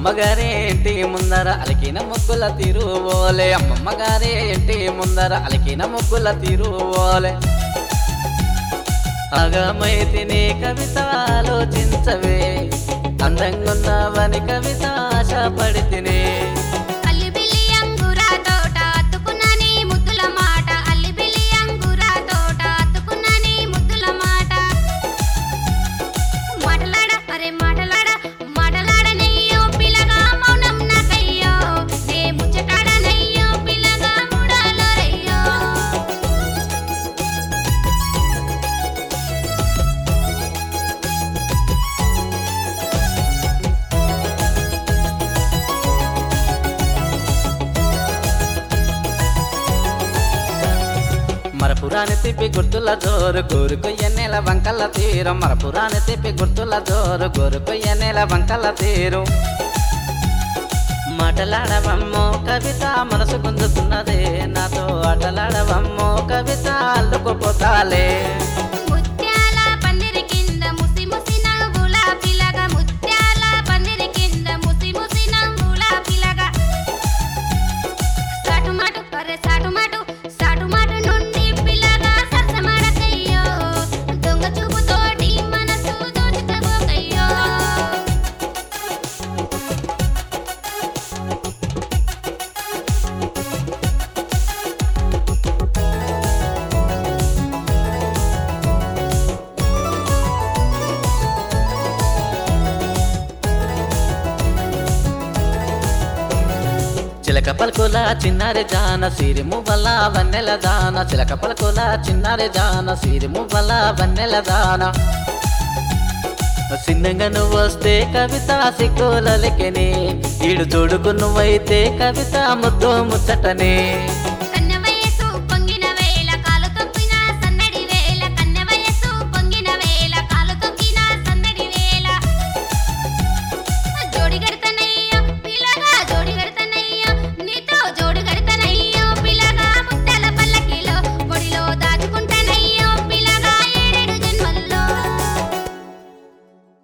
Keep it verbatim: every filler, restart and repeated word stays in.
అమ్మమ్మ గారి ఇంటి ముందర అలికిన ముగ్గుల తిరువోలే అమ్మమ్మ గారి ఇంటి ముందర అలికిన ముగ్గుల తిరువోలే అగమైతిని కవిత ఆలోచించవే అందంగున్నవని కవిత ఆశపడితిని మరపురాని తిప్పి గుర్తుల జోరు గోరుకొయ్య నెల వంకల తీరు మరపురాని తిప్పి గుర్తుల జోరు గోరుకొయ్య నెల వంకల తీరు మాటలాడవమ్మో కవిత మనసు గుంజుతున్నదే నాతో ఆటలాడవమ్మో కవిత అల్లుకుపోతాలే చిలక పలుకుల చిన్నారి జాన సిరిము వల్ల వన్నెల దాన చిలక పలుకుల చిన్నారి జాన సిరిము వల్ల వన్నెల దాన సిన్నంగా నువ్వు వస్తే కవిత సిక్కులకెని ఈడు జోడుకు నువ్వైతే కవిత ముద్దు ముచ్చటనే